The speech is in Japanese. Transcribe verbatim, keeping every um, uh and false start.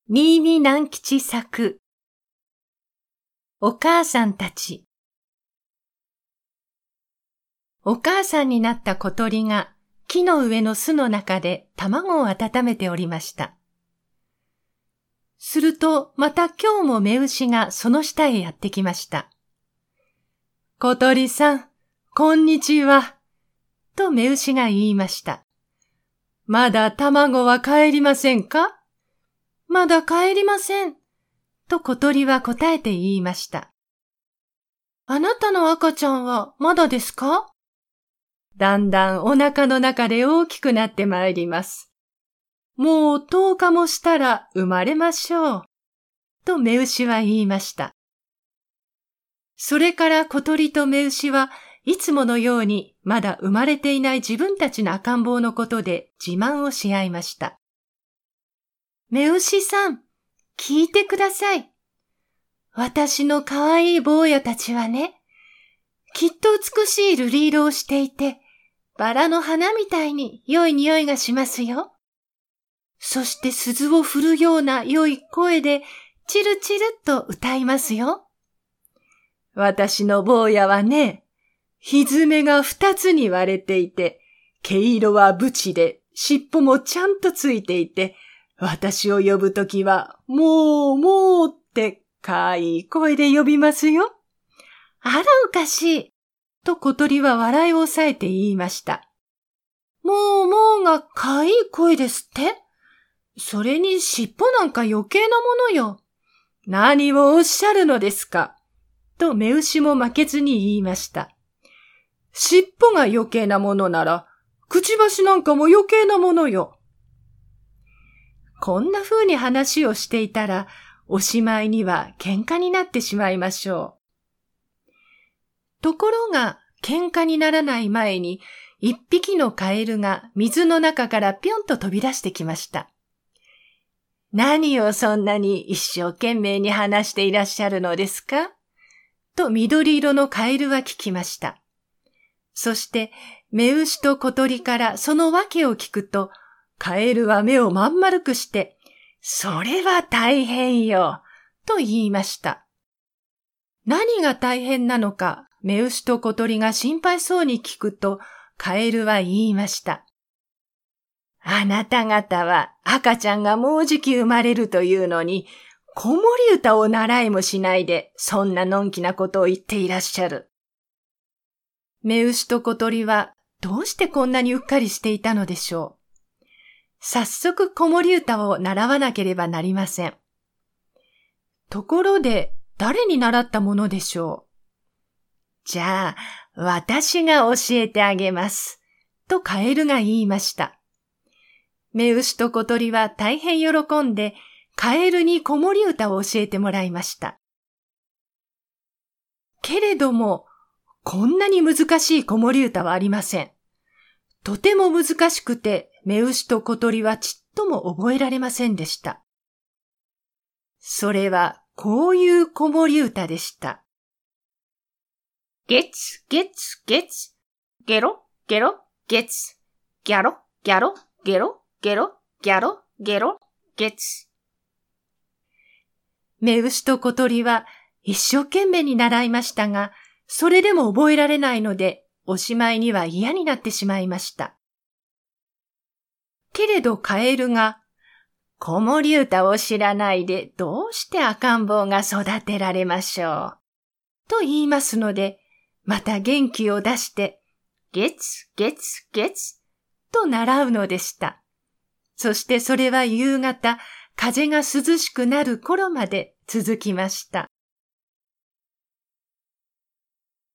新見南吉作お母さんたち。お母さんになった小鳥が木の上の巣の中で卵を温めておりました。するとまた今日も雌牛がその下へやってきました。小鳥さん、こんにちは。と雌牛が言いました。まだ卵は帰りませんか？まだ帰りません。と小鳥は答えて言いました。あなたの赤ちゃんはまだですか？だんだんお腹の中で大きくなってまいります。もうとおかもしたら生まれましょう。と雌牛は言いました。それから小鳥と雌牛はいつものようにまだ生まれていない自分たちの赤ん坊のことで自慢をし合いました。雌牛さん、聞いてください。私のかわいい坊やたちはね、きっと美しい瑠璃色をしていて、バラの花みたいに良い匂いがしますよ。そして鈴を振るような良い声でチルチルと歌いますよ。私の坊やはね、ひづめが二つに割れていて、毛色はブチで尻尾もちゃんとついていて、私を呼ぶときは、もうもうってかいい声で呼びますよ。あらおかしい。と小鳥は笑いを抑えて言いました。もうもうがかいい声ですって？それに尻尾なんか余計なものよ。何をおっしゃるのですか？と雌牛も負けずに言いました。尻尾が余計なものなら、くちばしなんかも余計なものよ。こんな風に話をしていたら、おしまいには喧嘩になってしまいましょう。ところが、喧嘩にならない前に、一匹のカエルが水の中からぴょんと飛び出してきました。何をそんなに一生懸命に話していらっしゃるのですか？と緑色のカエルは聞きました。そして、雌牛と小鳥からその訳を聞くと、カエルは目をまん丸くして、それは大変よ、と言いました。何が大変なのか、雌牛と小鳥が心配そうに聞くと、カエルは言いました。あなた方は赤ちゃんがもうじき生まれるというのに、子守歌を習いもしないで、そんなのんきなことを言っていらっしゃる。雌牛と小鳥は、どうしてこんなにうっかりしていたのでしょう。早速子守歌を習わなければなりません。ところで、誰に習ったものでしょう。じゃあ、私が教えてあげます。とカエルが言いました。雌牛と小鳥は大変喜んで、カエルに子守歌を教えてもらいました。けれども、こんなに難しい子守歌はありません。とても難しくて、雌牛と小鳥はちっとも覚えられませんでした。それはこういう子守歌でした。ゲツゲツゲツ、ゲロゲロゲツ、ギャロギャロゲロゲロギャロゲロゲツ。雌牛と小鳥は一生懸命に習いましたが、それでも覚えられないので、おしまいには嫌になってしまいました。けれどカエルが、子守歌を知らないでどうして赤ん坊が育てられましょう。と言いますので、また元気を出して、ゲツゲツゲツと習うのでした。そしてそれは夕方、風が涼しくなる頃まで続きました。